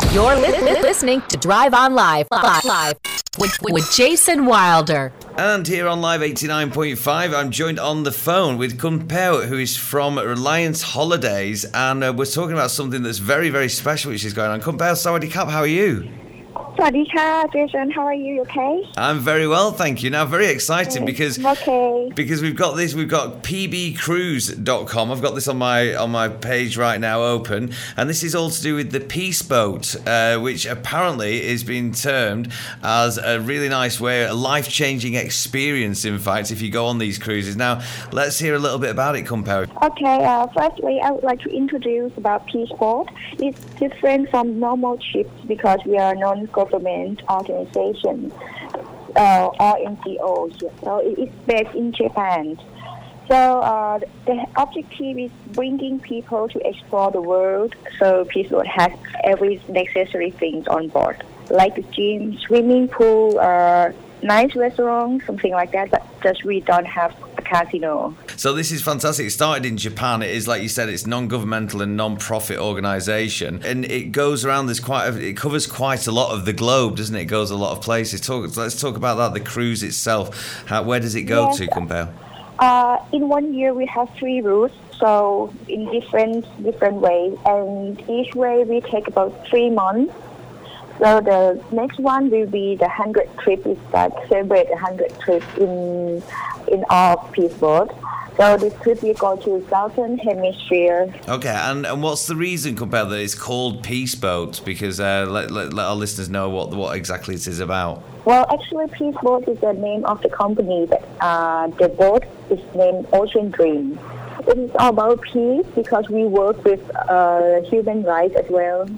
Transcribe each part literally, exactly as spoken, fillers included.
You're li- li- listening to Drive On Live, live, live with, with Jason Wilder. And here on Live eighty-nine point five, I'm joined on the phone with Kun Pao, who is from Reliance Holidays, and uh, we're talking about something that's very, very special which is going on. Kun Pao, Sawadee Kap, how are you? Sawadee Jason, how are you? You okay? I'm very well, thank you. Now, very exciting because okay. because we've got this, we've got p b cruise dot com. I've got this on my on my page right now open, and this is all to do with the Peace Boat, uh, which apparently is being termed as a really nice way, a life-changing experience, in fact, if you go on these cruises. Now, let's hear a little bit about it, Kun Pao. Okay, uh, firstly, I would like to introduce about Peace Boat. It's different from normal ships because we are non-government organization, uh, or N G Os. So it is based in Japan. So uh, the objective is bringing people to explore the world. So Peace Boat has every necessary things on board, like the gym, swimming pool, uh, nice restaurant, something like that. But just we don't have a casino. So this is fantastic. It started in Japan. It is, like you said, it's non-governmental and non-profit organisation, and it goes around. There's quite a, it covers quite a lot of the globe, doesn't it? It goes a lot of places. Talk, let's talk about that. The cruise itself. How, where does it go yes. to, Kun Pao? Uh, in one year we have three routes, so in different different ways, and each way we take about three months. So the next one will be the hundred trip. Is like celebrate the hundred trip in in our Peace Boat. So this trip we go to Southern Hemisphere. Okay, and, and what's the reason, Kun Pao, that it's called Peace Boat? Because uh, let, let let our listeners know what what exactly it is about. Well, actually, Peace Boat is the name of the company. That uh, the boat is named Ocean Dream. It is all about peace because we work with uh, human rights as well.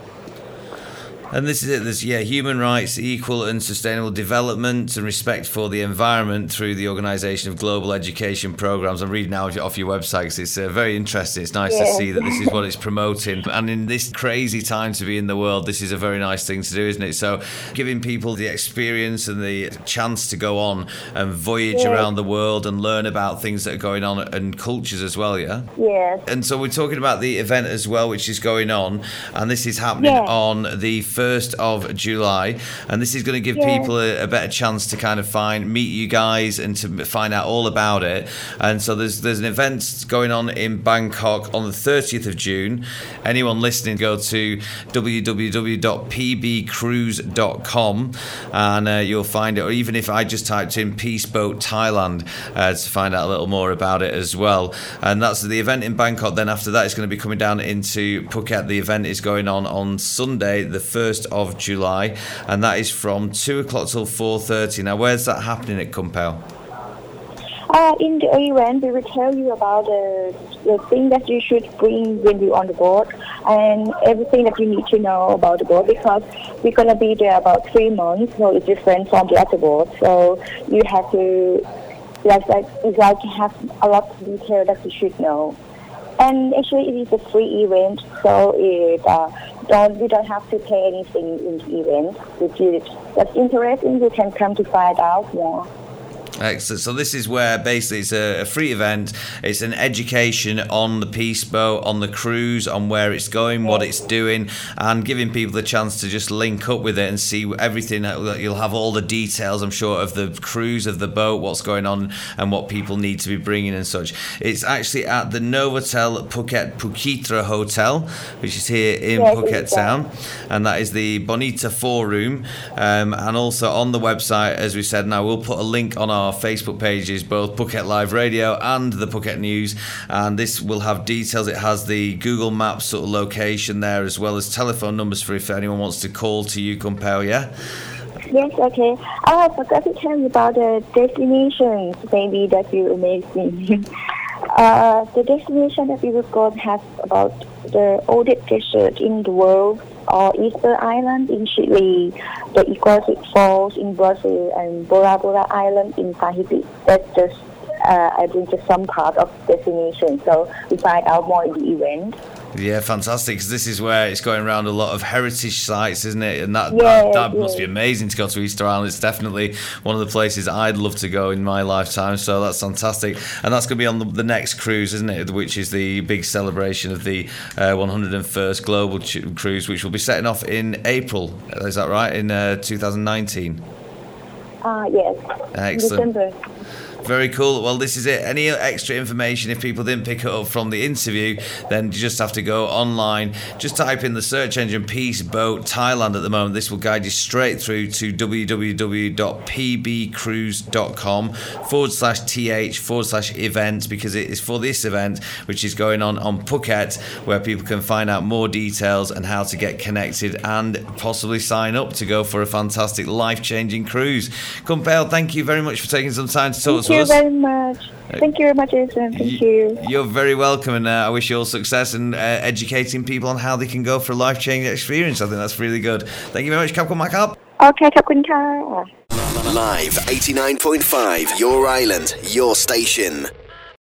And this is it. There's yeah, human rights, equal and sustainable development, and respect for the environment through the organisation of global education programs. I'm reading now off your website because it's uh, very interesting. It's nice yeah. to see that this is what it's promoting. And in this crazy time to be in the world, this is a very nice thing to do, isn't it? So, giving people the experience and the chance to go on and voyage yeah. around the world and learn about things that are going on and cultures as well. Yeah. Yes. And so we're talking about the event as well, which is going on, and this is happening yeah. on the first of July, and this is going to give yeah. people a, a better chance to kind of find meet you guys and to find out all about it. And so there's there's an event going on in Bangkok on the thirtieth of June. Anyone listening, go to w w w dot p b cruise dot com and uh, you'll find it, or even if I just typed in Peace Boat Thailand uh, to find out a little more about it as well. And that's the event in Bangkok. Then after that, it's going to be coming down into Phuket. The event is going on on Sunday the first of July, and that is from two o'clock till four thirty. Now, where's that happening at Kun Pao? Uh, in the event, we will tell you about the, the thing that you should bring when you're on the boat and everything that you need to know about the boat, because we're going to be there about three months, so it's different from the other boat. So you have to, like, like, it's like you have a lot of detail that you should know. And actually, it is a free event, so it uh, don't you don't have to pay anything in the event. If you that's interesting, you can come to find out more. Excellent. So this is where basically it's a, a free event. It's an education on the Peace Boat, on the cruise, on where it's going, what it's doing, and giving people the chance to just link up with it and see everything. You'll have all the details, I'm sure, of the cruise, of the boat, what's going on, and what people need to be bringing and such. It's actually at the Novotel Phuket Pukitra Hotel, which is here in yes, Phuket Town, and that is the Bonita Four Room. Um, and also on the website, as we said, now we'll put a link on our Facebook pages, both Phuket Live Radio and the Phuket News, and this will have details. It has the Google Maps sort of location there, as well as telephone numbers for if anyone wants to call to you, Kun Pao, yeah? Yes, okay. Oh, I forgot to tell you about the destinations, maybe that you amaze me. uh, the destination that we will go has about the oldest desert in the world, or Easter Island in Chile, the Iguazu Falls in Brazil, and Bora Bora Island in Tahiti. That's just, uh, I think, just some part of the destination. So we find out more in the event. Yeah, fantastic, because this is where it's going around a lot of heritage sites, isn't it? And that, Yes, that, that yes. must be amazing to go to Easter Island. It's definitely one of the places I'd love to go in my lifetime, so that's fantastic. And that's going to be on the, the next cruise, isn't it? Which is the big celebration of the uh, one hundred first Global Ch- Cruise, which will be setting off in April. Is that right? In uh, two thousand nineteen? Uh, yes. Excellent. December. Very cool. Well, this is it. Any extra information, if people didn't pick it up from the interview, then you just have to go online. Just type in the search engine Peace Boat Thailand at the moment. This will guide you straight through to www.pbcruise.com forward slash th forward slash events, because it is for this event, which is going on on Phuket, where people can find out more details and how to get connected and possibly sign up to go for a fantastic life-changing cruise. Kumpel, thank you very much for taking some time to talk to us. Thank you very much. Thank you very much, Jason. Thank you. You're very welcome, and uh, I wish you all success in uh, educating people on how they can go for a life-changing experience. I think that's really good. Thank you very much, Capcom Macap. โอเคขอบคุณค่ะ Live eighty-nine point five, your island, your station.